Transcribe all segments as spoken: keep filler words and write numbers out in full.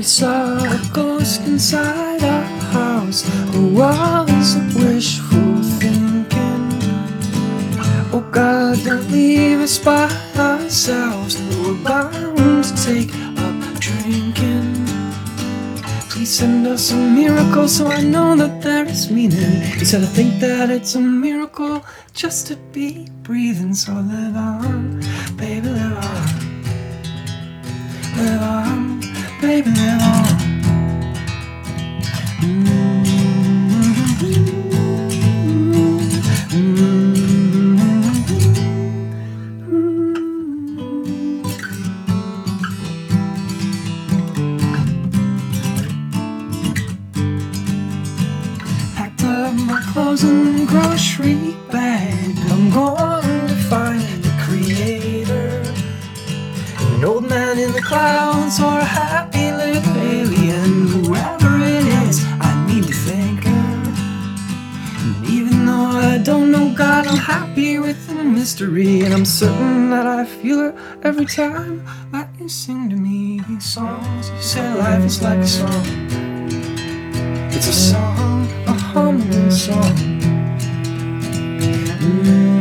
saw a ghost inside our house, or was it wishful thinking? Oh God, don't leave us by ourselves, we're bound to take up drinking. Please send us a miracle so I know that there is meaning. He said I think that it's a miracle just to be breathing. So live on, baby, live on. Live on, baby, live on. Mm-hmm. Mm-hmm. Packed up my clothes in a grocery bag. I'm going to find the creator. An old man in the clouds or a happy little alien. Whoever it is, I need to thank her. And even though I don't know God, I'm happy with the mystery. And I'm certain that I feel it every time that you sing to me songs. You say life is like a song. It's a song, a humming song. Mm-hmm.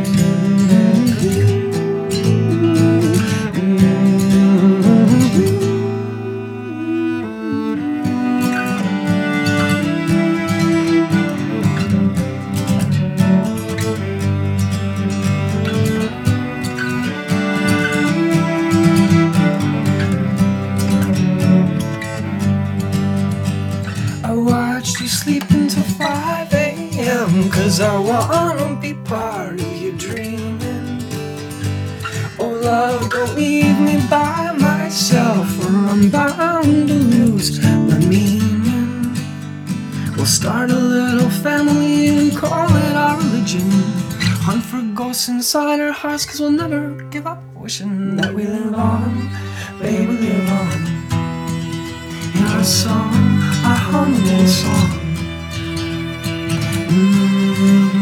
I watched you sleep until five a.m. Cause I wanna be part of your dreaming. Oh love, don't leave me by myself, or I'm bound to lose my meaning. We'll start a little family and call it our religion. Hunt for ghosts inside our hearts, cause we'll never give up wishing that we live on, baby, live on. In our song, our humming song. Mm-hmm.